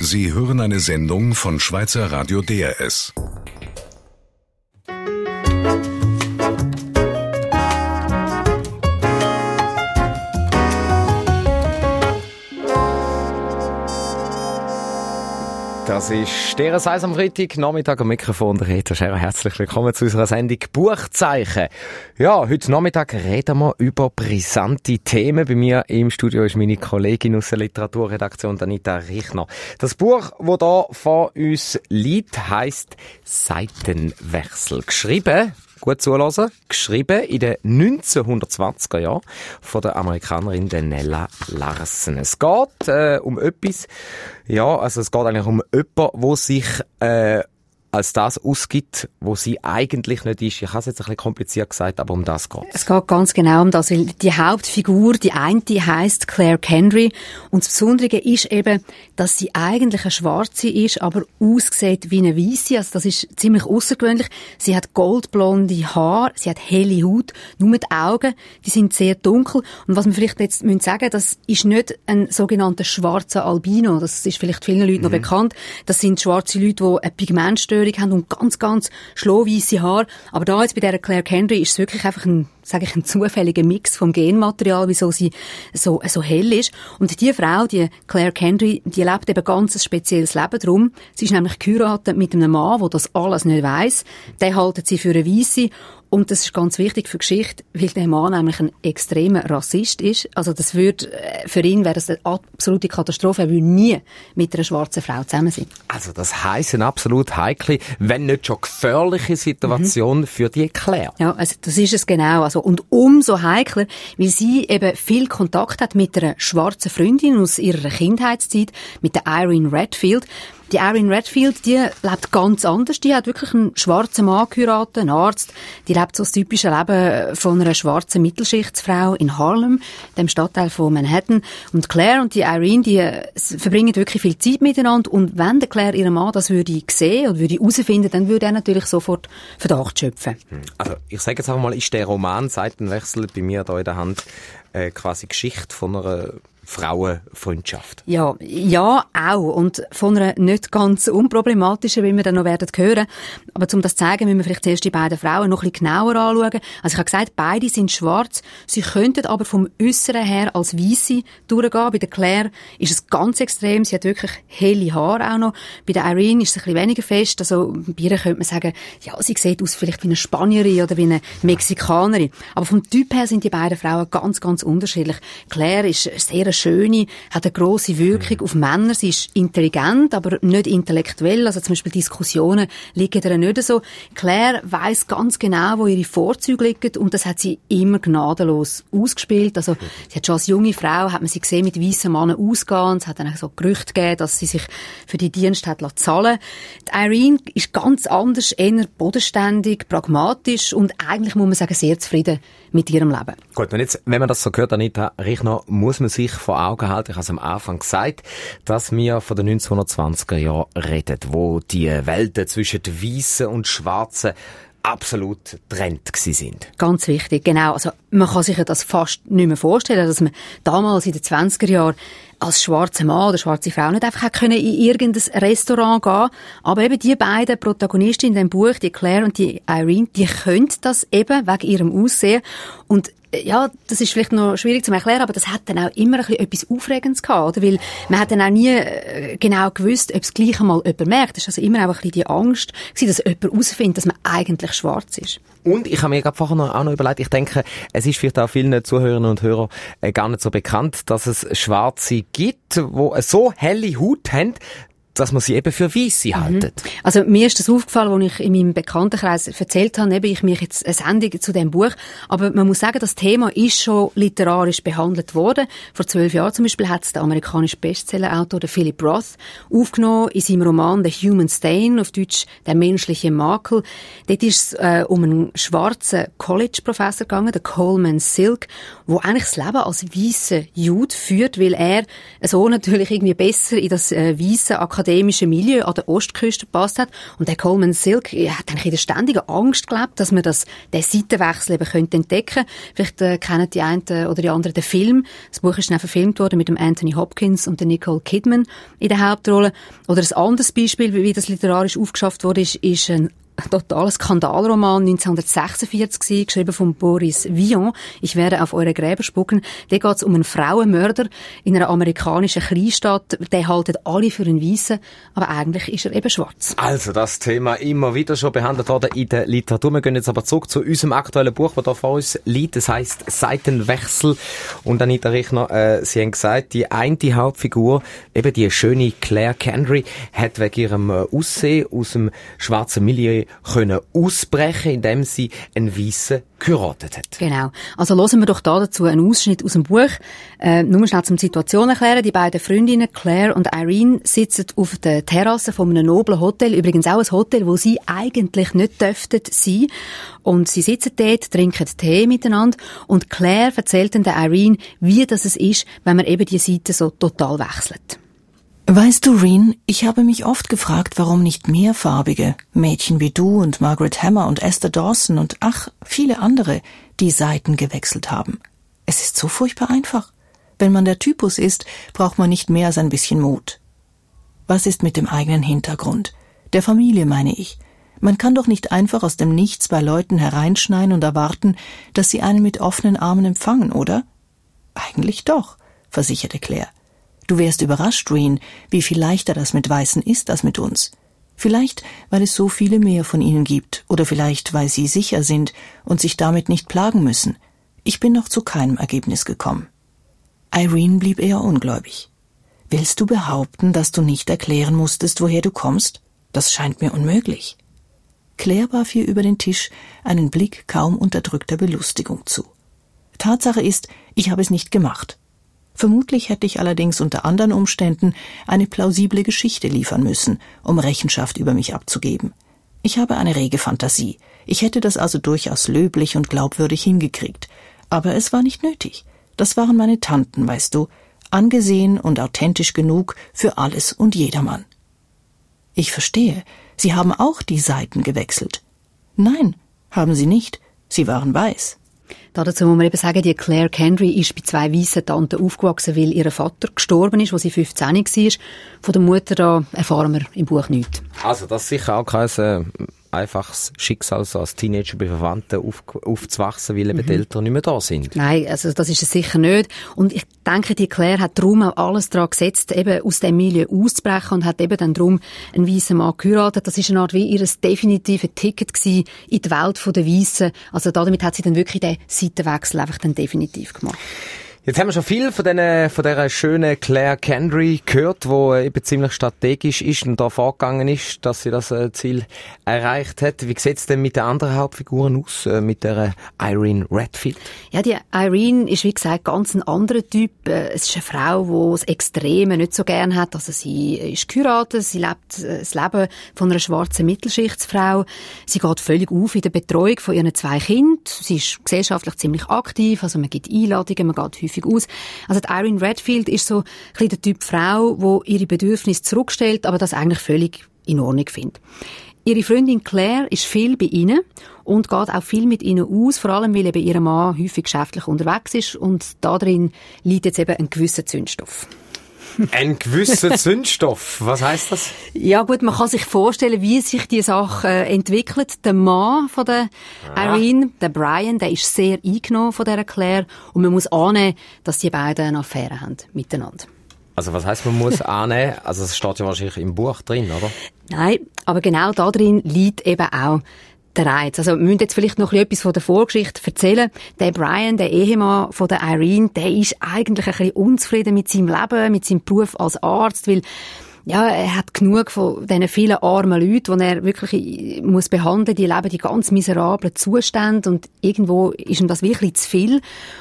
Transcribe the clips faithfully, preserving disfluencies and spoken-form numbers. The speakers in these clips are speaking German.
Sie hören eine Sendung von Schweizer Radio D R S. Das ist der Seis am Freitag, Nachmittag am Mikrofon der Rita Scherer. Herzlich willkommen zu unserer Sendung Buchzeichen. Ja, heute Nachmittag reden wir über brisante Themen. Bei mir im Studio ist meine Kollegin aus der Literaturredaktion, Anita Richner. Das Buch, das hier vor uns liegt, heisst Seitenwechsel. Geschrieben, gut zuhören, geschrieben in den neunzehnhundertzwanziger Jahren von der Amerikanerin Nella Larsen. Es geht äh, um etwas, ja, also es geht eigentlich um jemanden, der sich äh, als das ausgibt, wo sie eigentlich nicht ist. Ich habe es jetzt ein bisschen kompliziert gesagt, aber um das geht es. Es geht ganz genau um das, weil die Hauptfigur, die eine, die heisst Claire Kendry. Und das Besondere ist eben, dass sie eigentlich eine Schwarze ist, aber aussieht wie eine Weisse. Also das ist ziemlich außergewöhnlich. Sie hat goldblonde Haare, sie hat helle Haut, nur die Augen, die sind sehr dunkel. Und was wir vielleicht jetzt müssen sagen, das ist nicht ein sogenannter schwarzer Albino. Das ist vielleicht vielen Leuten mhm. noch bekannt. Das sind schwarze Leute, die eine Pigmentstörung haben und ganz, ganz schlohweisse Haare. Aber da jetzt bei dieser Claire Kendry ist es wirklich einfach ein, sage ich, ein zufälliger Mix vom Genmaterial, wieso sie so, so hell ist. Und die Frau, die Claire Kendry, die lebt eben ganz ein spezielles Leben drum. Sie ist nämlich geheiratet mit einem Mann, der das alles nicht weiss. Der hält sie für eine Weisse. Und das ist ganz wichtig für die Geschichte, weil der Mann nämlich ein extremer Rassist ist. Also das würde, für ihn wäre das eine absolute Katastrophe. Er würde nie mit einer schwarzen Frau zusammen sein. Also das heisst eine absolut heikle, wenn nicht schon gefährliche Situation mhm. für die Claire. Ja, also das ist es genau. Also, und umso heikler, weil sie eben viel Kontakt hat mit einer schwarzen Freundin aus ihrer Kindheitszeit, mit der Irene Redfield. Die Irene Redfield, die lebt ganz anders. Die hat wirklich einen schwarzen Mann geheiratet, einen Arzt. Die lebt so das typische Leben von einer schwarzen Mittelschichtsfrau in Harlem, dem Stadtteil von Manhattan. Und Claire und die Irene, die verbringen wirklich viel Zeit miteinander. Und wenn der Claire ihren Mann das würde sehen oder würde herausfinden, dann würde er natürlich sofort Verdacht schöpfen. Also ich sage jetzt einfach mal, ist der Roman Seitenwechsel bei mir da in der Hand äh, quasi Geschichte von einer Frauenfreundschaft? Ja, ja, auch. Und von einer nicht ganz unproblematischen, wie wir dann noch werden hören. Aber um das zu zeigen, müssen wir vielleicht zuerst die beiden Frauen noch ein bisschen genauer anschauen. Also ich habe gesagt, beide sind schwarz. Sie könnten aber vom Äusseren her als Weisse durchgehen. Bei der Claire ist es ganz extrem. Sie hat wirklich helle Haare auch noch. Bei der Irene ist es ein bisschen weniger fest. Also bei ihr könnte man sagen, ja, sie sieht aus vielleicht wie eine Spanierin oder wie eine Mexikanerin. Aber vom Typ her sind die beiden Frauen ganz, ganz unterschiedlich. Claire ist sehr eine schöne, hat eine grosse Wirkung mhm. auf Männer. Sie ist intelligent, aber nicht intellektuell. Also zum Beispiel Diskussionen liegen ihr nicht so. Claire weiss ganz genau, wo ihre Vorzüge liegen und das hat sie immer gnadenlos ausgespielt. Also sie hat schon als junge Frau, hat man sie gesehen, mit weissen Männern ausgehen. Es hat dann auch so Gerüchte gegeben, dass sie sich für die Dienste hat zahlen lassen. Die Irene ist ganz anders, eher bodenständig, pragmatisch und eigentlich, muss man sagen, sehr zufrieden mit ihrem Leben. Gut, und jetzt, wenn man das so hört, Anita Richner, muss man sich vor Augen halten, ich habe es am Anfang gesagt, dass wir von den neunzehnhundertzwanziger Jahren reden, wo die Welten zwischen Weissen und Schwarzen absolut getrennt gsi sind. Ganz wichtig, genau. Also man kann sich ja das fast nicht mehr vorstellen, dass man damals in den zwanziger Jahren als schwarzer Mann oder schwarze Frau nicht einfach können in irgendein Restaurant gehen. Aber eben die beiden Protagonisten in dem Buch, die Claire und die Irene, die können das eben wegen ihrem Aussehen. Und ja, das ist vielleicht noch schwierig zu erklären, aber das hat dann auch immer ein bisschen etwas Aufregendes gehabt, oder? Weil man hat dann auch nie genau gewusst, ob es gleich einmal jemand merkt. Das war also immer auch ein bisschen die Angst, dass jemand herausfindet, dass man eigentlich schwarz ist. Und ich habe mir gerade vorher noch, auch noch überlegt, ich denke, es ist vielleicht auch vielen Zuhörerinnen und Hörern äh, gar nicht so bekannt, dass es Schwarze gibt, die so helle Haut haben, dass man sie eben für Weisse mhm. haltet. Also mir ist das aufgefallen, als ich in meinem Bekanntenkreis erzählt habe, eben ich mich jetzt eine Sendung zu diesem Buch. Aber man muss sagen, das Thema ist schon literarisch behandelt worden. Vor zwölf Jahren zum Beispiel hat es der amerikanische Bestsellerautor Philip Roth aufgenommen in seinem Roman The Human Stain, auf Deutsch Der menschliche Makel. Dort ist es äh, um einen schwarzen College-Professor gegangen, der Coleman Silk, der eigentlich das Leben als weisser Jude führt, weil er so natürlich irgendwie besser in das äh, weisse Akademie akademischen Milieu an der Ostküste gepasst hat. Und der Coleman Silk ja, hat eigentlich in der ständigen Angst gelebt, dass man das, den Seitenwechsel eben könnte entdecken. Vielleicht äh, kennen die einen oder die anderen den Film. Das Buch ist dann verfilmt worden mit dem Anthony Hopkins und der Nicole Kidman in der Hauptrolle. Oder ein anderes Beispiel, wie das literarisch aufgeschafft wurde, ist, ist ein totaler Skandalroman neunzehnhundertsechsundvierzig gewesen, geschrieben von Boris Vian. Ich werde auf eure Gräber spucken. Da geht es um einen Frauenmörder in einer amerikanischen Kleinstadt. Der halten alle für einen Weissen, aber eigentlich ist er eben schwarz. Also das Thema immer wieder schon behandelt worden in der Literatur. Wir gehen jetzt aber zurück zu unserem aktuellen Buch, das da vor uns liegt. Das heisst Seitenwechsel. Und Anita Richner, äh, Sie haben gesagt, die eine Hauptfigur, eben die schöne Claire Kendry, hat wegen ihrem äh, Aussehen aus dem schwarzen Milieu können ausbrechen, indem sie einen Weissen geheiratet hat. Genau. Also hören wir doch da dazu einen Ausschnitt aus dem Buch. Äh, nur schnell zum Situation erklären. Die beiden Freundinnen, Claire und Irene, sitzen auf der Terrasse von einem noblen Hotel. Übrigens auch ein Hotel, wo sie eigentlich nicht dürften sein. Und sie sitzen dort, trinken Tee miteinander. Und Claire erzählt dann der Irene, wie das es ist, wenn man eben die Seiten so total wechselt. Weißt du, Reen, ich habe mich oft gefragt, warum nicht mehrfarbige Mädchen wie du und Margaret Hammer und Esther Dawson und ach, viele andere die Seiten gewechselt haben. Es ist so furchtbar einfach. Wenn man der Typus ist, braucht man nicht mehr als ein bisschen Mut. Was ist mit dem eigenen Hintergrund? Der Familie, meine ich. Man kann doch nicht einfach aus dem Nichts bei Leuten hereinschneien und erwarten, dass sie einen mit offenen Armen empfangen, oder? Eigentlich doch, versicherte Claire. Du wärst überrascht, Reen, wie viel leichter das mit Weißen ist als mit uns. Vielleicht, weil es so viele mehr von ihnen gibt, oder vielleicht, weil sie sicher sind und sich damit nicht plagen müssen. Ich bin noch zu keinem Ergebnis gekommen. Irene blieb eher ungläubig. Willst du behaupten, dass du nicht erklären musstest, woher du kommst? Das scheint mir unmöglich. Claire warf ihr über den Tisch einen Blick kaum unterdrückter Belustigung zu. Tatsache ist, ich habe es nicht gemacht. Vermutlich hätte ich allerdings unter anderen Umständen eine plausible Geschichte liefern müssen, um Rechenschaft über mich abzugeben. Ich habe eine rege Fantasie. Ich hätte das also durchaus löblich und glaubwürdig hingekriegt. Aber es war nicht nötig. Das waren meine Tanten, weißt du, angesehen und authentisch genug für alles und jedermann. Ich verstehe, Sie haben auch die Seiten gewechselt. Nein, haben Sie nicht. Sie waren weiß. Dazu muss man eben sagen, die Claire Kendry ist bei zwei weißen Tanten aufgewachsen, weil ihr Vater gestorben ist, als sie fünfzehn war. Von der Mutter da erfahren wir im Buch nichts. Also das ist sicher auch kein äh, einfaches Schicksal, so als Teenager bei Verwandten auf, aufzuwachsen, weil eben mhm. die Eltern nicht mehr da sind. Nein, also das ist es sicher nicht. Und ich denke, die Claire hat darum auch alles daran gesetzt, eben aus dem Milieu auszubrechen und hat eben dann darum einen weißen Mann geheiratet. Das ist eine Art wie ihr definitives Ticket gewesen in die Welt der Weissen. Also damit hat sie dann wirklich den Seitenwechsel einfach dann definitiv gemacht. Jetzt haben wir schon viel von dieser, von dieser schönen Claire Kendry gehört, die eben ziemlich strategisch ist und da vorgegangen ist, dass sie das Ziel erreicht hat. Wie sieht es denn mit den anderen Hauptfiguren aus, mit der Irene Redfield? Ja, die Irene ist, wie gesagt, ganz ein anderer Typ. Es ist eine Frau, die das Extreme nicht so gern hat. Also sie ist geheiratet, sie lebt das Leben von einer schwarzen Mittelschichtsfrau. Sie geht völlig auf in der Betreuung von ihren zwei Kindern. Sie ist gesellschaftlich ziemlich aktiv, also man gibt Einladungen, man geht häufig aus. Also die Irene Redfield ist so ein bisschen der Typ Frau, die ihre Bedürfnisse zurückstellt, aber das eigentlich völlig in Ordnung findet. Ihre Freundin Claire ist viel bei ihnen und geht auch viel mit ihnen aus, vor allem weil eben ihr Mann häufig geschäftlich unterwegs ist und darin liegt jetzt eben ein gewisser Zündstoff. Ein gewisser Zündstoff, was heisst das? Ja gut, man kann sich vorstellen, wie sich die Sache äh, entwickelt. Der Mann von der ah. Irene, der Brian, der ist sehr eingenommen von dieser Claire und man muss annehmen, dass die beiden eine Affäre haben miteinander. Also was heisst, man muss annehmen? Also es steht ja wahrscheinlich im Buch drin, oder? Nein, aber genau da drin liegt eben auch der Reiz. Also wir müssen jetzt vielleicht noch etwas von der Vorgeschichte erzählen. Der Brian, der Ehemann von der Irene, der ist eigentlich ein bisschen unzufrieden mit seinem Leben, mit seinem Beruf als Arzt, weil ja, er hat genug von diesen vielen armen Leuten, die er wirklich muss behandeln. Die leben in ganz miserablen Zuständen und irgendwo ist ihm das wirklich zu viel.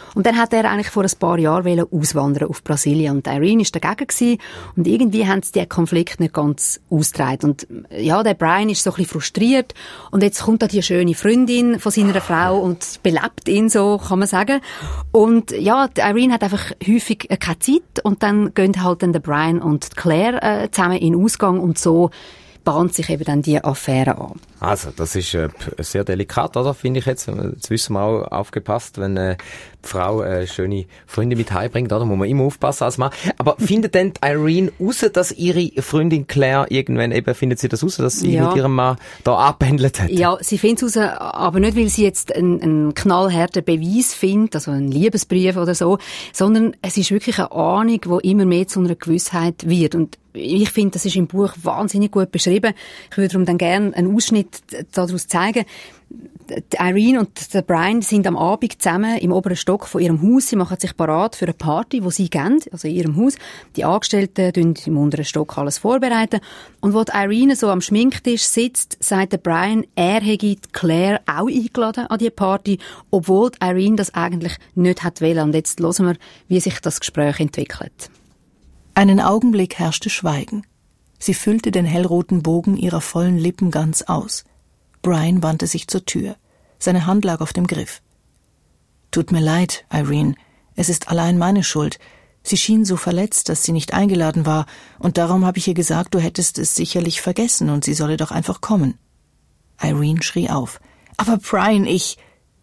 Und dann hat er eigentlich vor ein paar Jahren auswandern auf Brasilien. Und Irene war dagegen gewesen. Und irgendwie haben sie diesen Konflikt nicht ganz ausgetragen. Und ja, der Brian ist so ein bisschen frustriert. Und jetzt kommt da die schöne Freundin von seiner Frau und belebt ihn so, kann man sagen. Und ja, die Irene hat einfach häufig keine Zeit. Und dann gehen halt dann der Brian und Claire äh, zusammen in den Ausgang. Und so bahnt sich eben dann die Affäre an. Also, das ist äh, sehr delikat, oder? Finde ich jetzt. Jetzt wissen wir auch aufgepasst, wenn äh, die Frau äh, schöne Freunde mit heimbringt, oder? Muss man immer aufpassen als Mann. Aber findet denn Irene raus, dass ihre Freundin Claire irgendwann eben, findet sie das raus, dass sie ja. mit ihrem Mann da abpendelt hat? Ja, sie findet es raus, aber nicht, weil sie jetzt einen, einen knallharten Beweis findet, also einen Liebesbrief oder so, sondern es ist wirklich eine Ahnung, die immer mehr zu einer Gewissheit wird. Und ich finde, das ist im Buch wahnsinnig gut beschrieben. Ich würde darum dann gerne einen Ausschnitt daraus zeigen. Die Irene und der Brian sind am Abend zusammen im oberen Stock von ihrem Haus. Sie machen sich parat für eine Party, die sie geben, also in ihrem Haus. Die Angestellten tun im unteren Stock alles vorbereiten. Und wo die Irene so am Schminktisch sitzt, sagt der Brian, er hätte Claire auch eingeladen an die Party, obwohl die Irene das eigentlich nicht hat wollen. Und jetzt hören wir, wie sich das Gespräch entwickelt. Einen Augenblick herrschte Schweigen. Sie füllte den hellroten Bogen ihrer vollen Lippen ganz aus. Brian wandte sich zur Tür. Seine Hand lag auf dem Griff. »Tut mir leid, Irene. Es ist allein meine Schuld. Sie schien so verletzt, dass sie nicht eingeladen war, und darum habe ich ihr gesagt, du hättest es sicherlich vergessen und sie solle doch einfach kommen.« Irene schrie auf. »Aber Brian, ich...«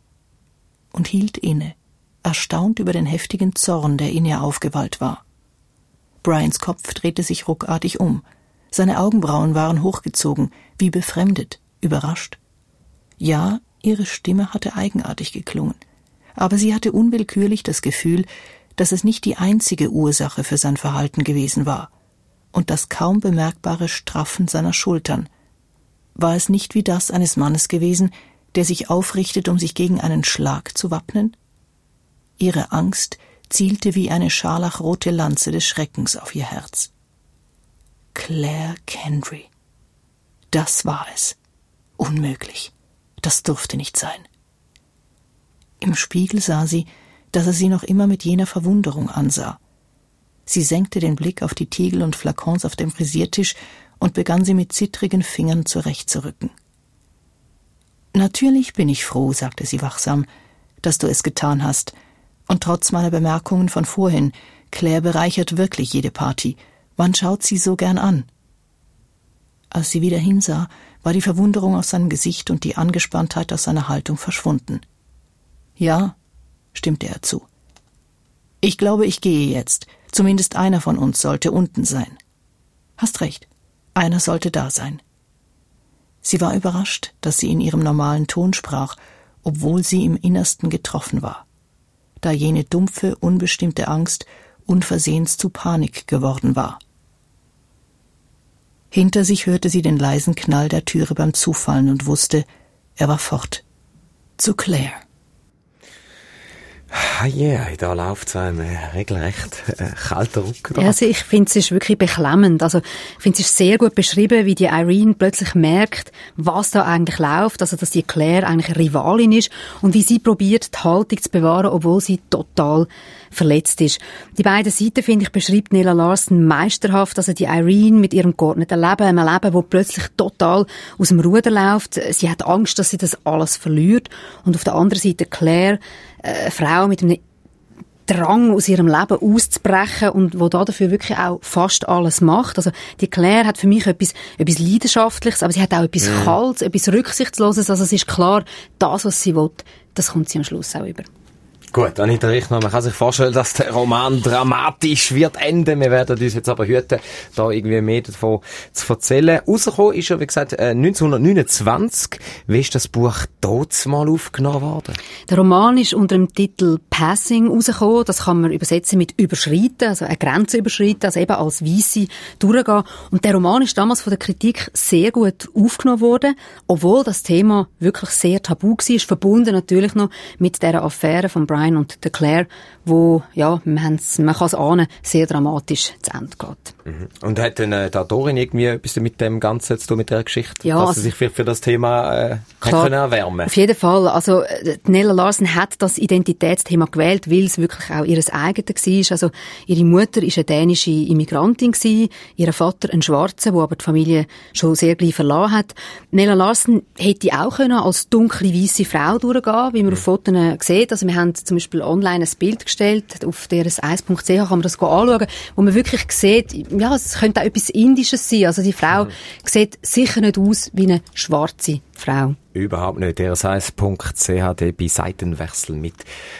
und hielt inne, erstaunt über den heftigen Zorn, der in ihr aufgewallt war. Brians Kopf drehte sich ruckartig um. Seine Augenbrauen waren hochgezogen, wie befremdet, überrascht. Ja, ihre Stimme hatte eigenartig geklungen, aber sie hatte unwillkürlich das Gefühl, dass es nicht die einzige Ursache für sein Verhalten gewesen war. Und das kaum bemerkbare Straffen seiner Schultern. War es nicht wie das eines Mannes gewesen, der sich aufrichtet, um sich gegen einen Schlag zu wappnen? Ihre Angst zielte wie eine scharlachrote Lanze des Schreckens auf ihr Herz. Claire Kendry. Das war es. Unmöglich. Das durfte nicht sein. Im Spiegel sah sie, dass er sie noch immer mit jener Verwunderung ansah. Sie senkte den Blick auf die Tiegel und Flakons auf dem Frisiertisch und begann sie mit zittrigen Fingern zurechtzurücken. »Natürlich bin ich froh«, sagte sie wachsam, »dass du es getan hast. Und trotz meiner Bemerkungen von vorhin, Claire bereichert wirklich jede Party. Man schaut sie so gern an.« Als sie wieder hinsah, war die Verwunderung aus seinem Gesicht und die Angespanntheit aus seiner Haltung verschwunden. »Ja«, stimmte er zu. »Ich glaube, ich gehe jetzt. Zumindest einer von uns sollte unten sein.« »Hast recht. Einer sollte da sein.« Sie war überrascht, dass sie in ihrem normalen Ton sprach, obwohl sie im Innersten getroffen war, da jene dumpfe, unbestimmte Angst unversehens zu Panik geworden war. Hinter sich hörte sie den leisen Knall der Türe beim Zufallen und wusste, er war fort. Zu Claire. Ah yeah, da läuft so ein äh, regelrecht äh, kalter Rücken. Ja, also ich finde, es ist wirklich beklemmend. Also ich finde, es ist sehr gut beschrieben, wie die Irene plötzlich merkt, was da eigentlich läuft, also dass die Claire eigentlich eine Rivalin ist und wie sie probiert, die Haltung zu bewahren, obwohl sie total verletzt ist. Die beiden Seiten, finde ich, beschreibt Nella Larsen meisterhaft, also die Irene mit ihrem geordneten Leben, einem Leben, das plötzlich total aus dem Ruder läuft. Sie hat Angst, dass sie das alles verliert. Und auf der anderen Seite Claire, eine Frau mit einem Drang, aus ihrem Leben auszubrechen und wo da dafür wirklich auch fast alles macht. Also die Claire hat für mich etwas, etwas Leidenschaftliches, aber sie hat auch etwas mm. Kaltes, etwas Rücksichtsloses. Also es ist klar, das, was sie will, das kommt sie am Schluss auch über. Gut, Anita Richner, man kann sich vorstellen, dass der Roman dramatisch wird enden. Wir werden uns jetzt aber hüten, da irgendwie mehr davon zu erzählen. Rausgekommen ist ja, wie gesagt, neunzehnhundertneunundzwanzig. Wie ist das Buch dort mal aufgenommen worden? Der Roman ist unter dem Titel Passing rausgekommen. Das kann man übersetzen mit überschreiten, also eine Grenze überschreiten, also eben als Weisse durchgehen. Und der Roman ist damals von der Kritik sehr gut aufgenommen worden, obwohl das Thema wirklich sehr tabu war, verbunden natürlich noch mit dieser Affäre von Brian Brian und der Claire, wo, ja, man, man kann es ahnen, sehr dramatisch zu Ende geht. Mhm. Und hat denn äh, die Autorin irgendwie etwas mit dem Ganzen zu tun, mit der Geschichte? Ja, dass also, sie sich für, für das Thema äh, klar, können erwärmen? Auf jeden Fall. Also, Nella Larsen hat das Identitätsthema gewählt, weil es wirklich auch ihr eigenes war. Also, ihre Mutter war eine dänische Immigrantin gewesen, ihr Vater ein Schwarzer, der aber die Familie schon sehr gleich verlassen hat. Nella Larsen hätte auch können als dunkle, weisse Frau durchgehen, wie man auf Fotos sieht. Also, wir haben zum Beispiel online ein Bild gestellt, auf der eins punkt c h kann man das anschauen, wo man wirklich sieht, ja, es könnte auch etwas Indisches sein. Also, die Frau mhm. sieht sicher nicht aus wie eine schwarze Frau. Überhaupt nicht. Der eins punkt c h d bei Seitenwechsel mit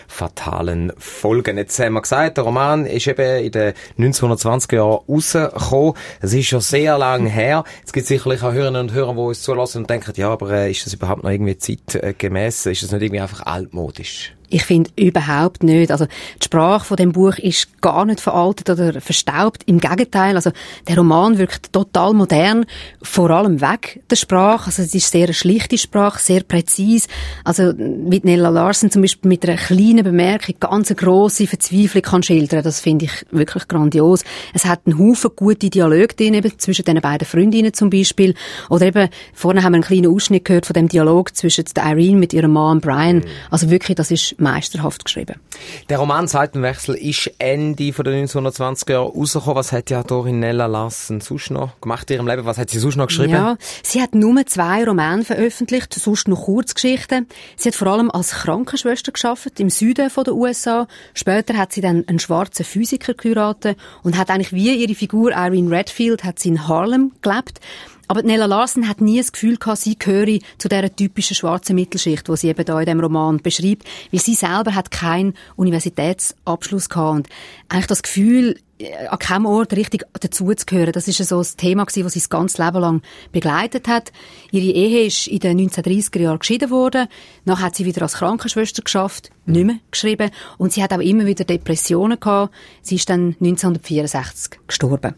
fatalen Folgen. Jetzt haben wir gesagt, der Roman ist eben in den neunzehnhundertzwanziger Jahren rausgekommen. Es ist schon sehr lange her. Es gibt sicherlich auch Hörerinnen und Hörer, die uns zulassen und denken, ja, aber äh, ist das überhaupt noch irgendwie zeitgemäß? Ist das nicht irgendwie einfach altmodisch? Ich finde überhaupt nicht. Also die Sprache von dem Buch ist gar nicht veraltet oder verstaubt. Im Gegenteil, also der Roman wirkt total modern, vor allem weg der Sprache. Also es ist sehr eine schlichte Sprache, sehr präzise. Also mit Nella Larsen zum Beispiel mit einer kleinen Bemerkung ganz eine grosse Verzweiflung kann schildern. Das finde ich wirklich grandios. Es hat einen Haufen gute Dialoge drin, eben zwischen den beiden Freundinnen zum Beispiel. Oder eben, vorne haben wir einen kleinen Ausschnitt gehört von dem Dialog zwischen der Irene mit ihrem Mann Brian. Also wirklich, das ist meisterhaft geschrieben. Der Roman Seitenwechsel ist Ende der neunzehnhundertzwanziger Jahre rausgekommen. Was hat die Autorin Nella Larsen sonst noch gemacht in ihrem Leben? Was hat sie sonst noch geschrieben? Ja, sie hat nur zwei Romane veröffentlicht, sonst noch Kurzgeschichten. Sie hat vor allem als Krankenschwester gearbeitet im Süden der U S A. Später hat sie dann einen schwarzen Physiker geheiratet und hat eigentlich wie ihre Figur Irene Redfield hat sie in Harlem gelebt. Aber Nella Larsen hat nie das Gefühl gehabt, sie gehöre zu dieser typischen schwarzen Mittelschicht, die sie eben da in diesem Roman beschreibt, weil sie selber hat keinen Universitätsabschluss gehabt und eigentlich das Gefühl, an keinem Ort richtig dazuzugehören. Das ist so ein Thema gewesen, das sie das ganze Leben lang begleitet hat. Ihre Ehe ist in den neunzehnhundertdreissiger Jahren geschieden worden. Nachher hat sie wieder als Krankenschwester geschafft, nicht mehr geschrieben. Und sie hat auch immer wieder Depressionen gehabt. Sie ist dann neunzehnhundertvierundsechzig gestorben.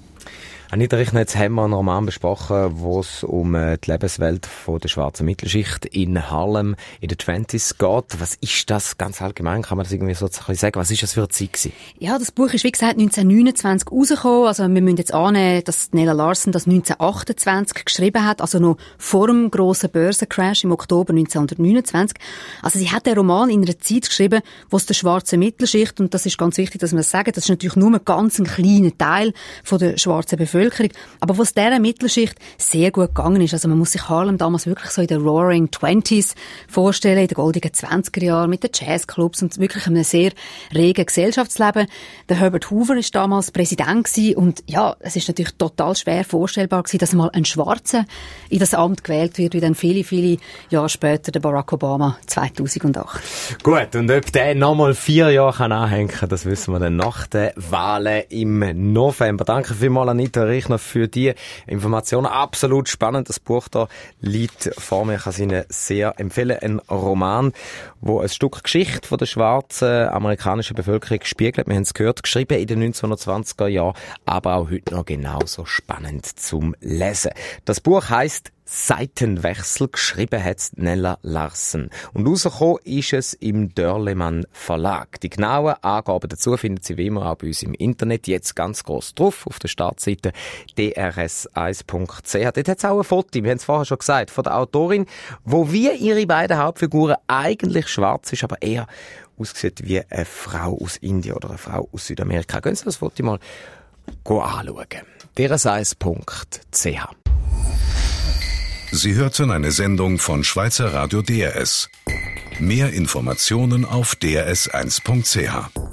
Anita Richner, jetzt haben wir einen Roman besprochen, wo es um die Lebenswelt von der schwarzen Mittelschicht in Harlem in den zwanzigern geht. Was ist das ganz allgemein? Kann man das irgendwie so sagen? Was ist das für eine Zeit gewesen? Ja, das Buch ist, wie gesagt, neunzehnhundertneunundzwanzig rausgekommen. Also wir müssen jetzt annehmen, dass Nella Larsen das neunzehnhundertachtundzwanzig geschrieben hat, also noch vor dem grossen Börsencrash im Oktober neunzehnhundertneunundzwanzig. Also sie hat den Roman in einer Zeit geschrieben, wo es der schwarzen Mittelschicht, und das ist ganz wichtig, dass wir das sagen, das ist natürlich nur ein ganz kleiner Teil von der schwarzen Bevölkerung, aber was dieser Mittelschicht sehr gut gegangen ist. Also man muss sich Harlem damals wirklich so in den Roaring Twenties vorstellen, in den goldenen zwanziger Jahren mit den Jazzclubs und wirklich einem sehr regen Gesellschaftsleben. Der Herbert Hoover ist damals Präsident gewesen und ja, es ist natürlich total schwer vorstellbar gewesen, dass mal ein Schwarzer in das Amt gewählt wird, wie dann viele, viele Jahre später der Barack Obama zweitausendacht. Gut, und ob der nochmal vier Jahre kann anhängen kann, das wissen wir dann nach den Wahlen im November. Danke vielmals, Anita Richner, für die Informationen. Absolut spannend. Das Buch da liegt vor mir. Ich kann es Ihnen sehr empfehlen. Ein Roman, wo ein Stück Geschichte von der schwarzen amerikanischen Bevölkerung spiegelt. Wir haben es gehört, geschrieben in den neunzehnhundertzwanziger Jahren, aber auch heute noch genauso spannend zum Lesen. Das Buch heisst Seitenwechsel, geschrieben hat Nella Larsen. Und rausgekommen ist es im Dörlemann Verlag. Die genauen Angaben dazu finden Sie wie immer auch bei uns im Internet, jetzt ganz gross drauf, auf der Startseite d r s eins punkt c h. Dort hat es auch ein Foto, wir haben es vorher schon gesagt, von der Autorin, wo wie ihre beiden Hauptfiguren eigentlich schwarz ist, aber eher aussieht wie eine Frau aus Indien oder eine Frau aus Südamerika. Gehen Sie das Foto mal anschauen. d r s eins punkt c h. Sie hörten eine Sendung von Schweizer Radio D R S. Mehr Informationen auf d r s eins punkt c h.